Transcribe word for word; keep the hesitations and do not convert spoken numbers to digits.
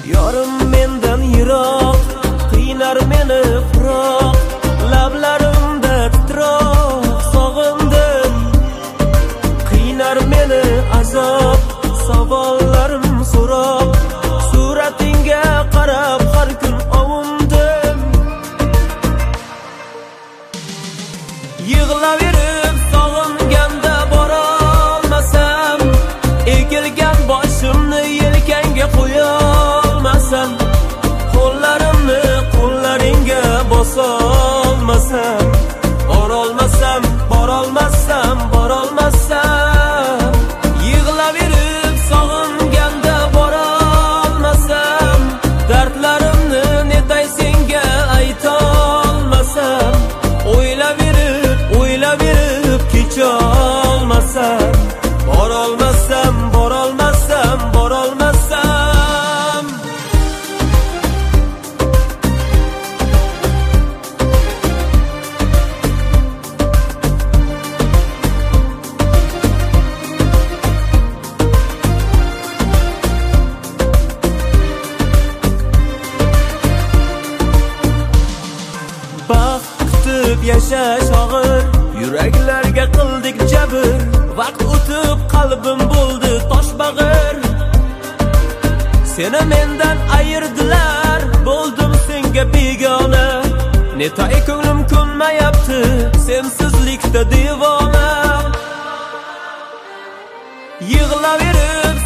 Yorim mendan yiroq, qiynar meni firoq, lablarimda titroq sog'indim. Qiynar meni azob, savollarim so'roq, suratingga qarab har kun ovundim. Yig'laverib sog'inganda borolmasam, egilgan boshimni yelkangga qo'yolmasam, qo'llarimni qo'llaringga bosolmasam, borolmasam, borolmasam, borolmasam. Yig'laverib sog'inganda borolmasam, dardlarimni netay senga aytolmasam, o'ylaverib, o'ylaverib kecholmasam, borolmasam, borolmasam, borolmasam. Baxt kutib yashash og'ir, yuraklarga qildik jabr. Vaqt o'tib qalbim bo'ldi toshbag'ir. Seni mendan ayirdilar, bo'ldim senga begona. Netay ko'nglim ko'nmayapti, sensizlikda devona. Yig'laverib